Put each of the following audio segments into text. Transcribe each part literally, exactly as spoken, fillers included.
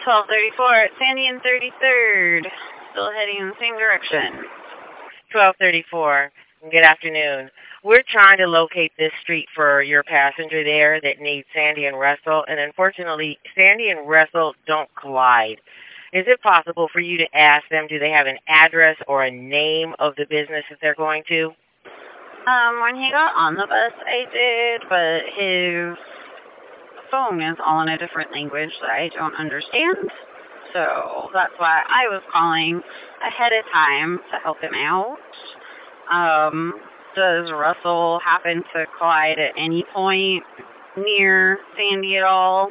twelve thirty-four at Sandy and thirty-third. Still heading in the same direction. twelve thirty-four. Good afternoon. We're trying to locate this street for your passenger there that needs Sandy and Russell, and unfortunately, Sandy and Russell don't collide. Is it possible for you to ask them, do they have an address or a name of the business that they're going to? Um, when he got on the bus, I did, but his phone is all in a different language that I don't understand. So that's why I was calling ahead of time to help him out. Um, does Russell happen to collide at any point near Sandy at all?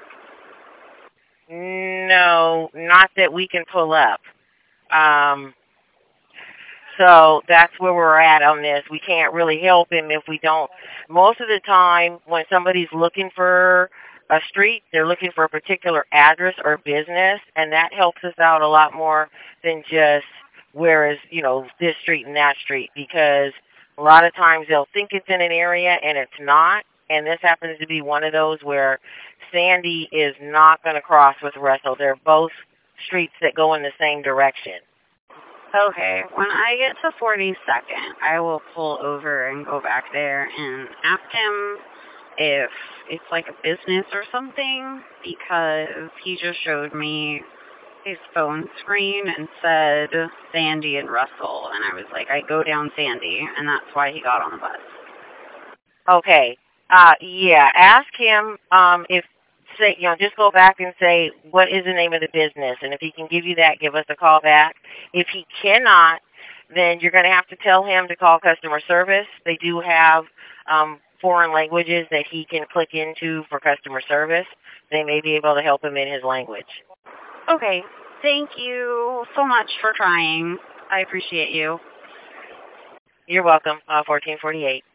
No, not that we can pull up. Um, so that's where we're at on this. We can't really help him if we don't. Most of the time, when somebody's looking for a street, they're looking for a particular address or business, and that helps us out a lot more than just where is, you know, this street and that street, because a lot of times they'll think it's in an area and it's not, and this happens to be one of those where Sandy is not going to cross with Russell. They're both streets that go in the same direction. Okay, when I get to forty-second, I will pull over and go back there and ask him if it's like a business or something, because he just showed me his phone screen and said Sandy and Russell, and I was like, I go down Sandy, and that's why he got on the bus. Okay, uh, yeah, ask him um, if, say, you know, just go back and say, what is the name of the business? And if he can give you that, give us a call back. If he cannot, then you're going to have to tell him to call customer service. They do have um, foreign languages that he can click into for customer service. They may be able to help him in his language. Okay, thank you so much for trying. I appreciate you. You're welcome. Uh, fourteen forty-eight.